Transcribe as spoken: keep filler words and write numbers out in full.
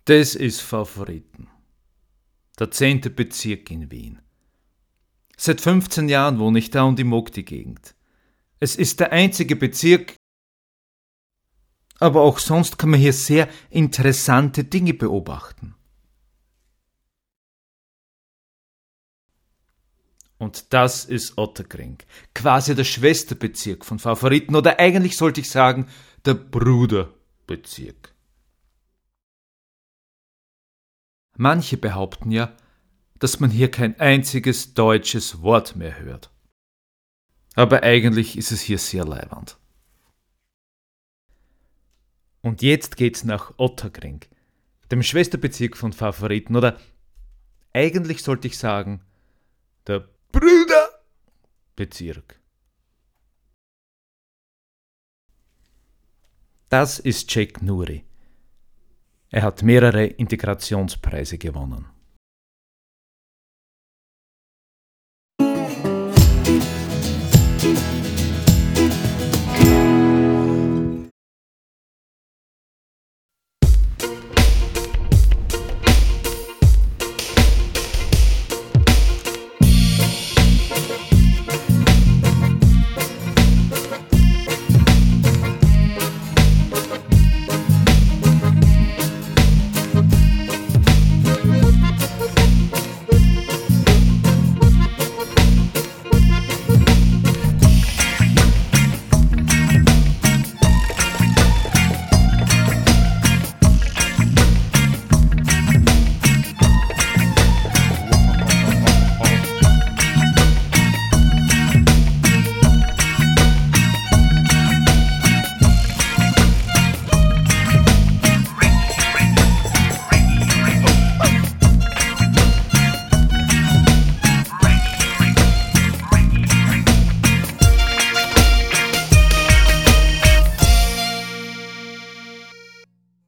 Das ist Favoriten. Der zehnte Bezirk in Wien. Seit fünfzehn Jahren wohne ich da und ich mag die Gegend. Es ist der einzige Bezirk, aber auch sonst kann man hier sehr interessante Dinge beobachten. Und das ist Otterkring, quasi der Schwesterbezirk von Favoriten, oder eigentlich sollte ich sagen, der Bruderbezirk. Manche behaupten ja, dass man hier kein einziges deutsches Wort mehr hört. Aber eigentlich ist es hier sehr leiwand. Und jetzt geht's nach Otterkring, dem Schwesterbezirk von Favoriten, oder eigentlich sollte ich sagen, der Bruderbezirk. Das ist Jack Nuri. Er hat mehrere Integrationspreise gewonnen.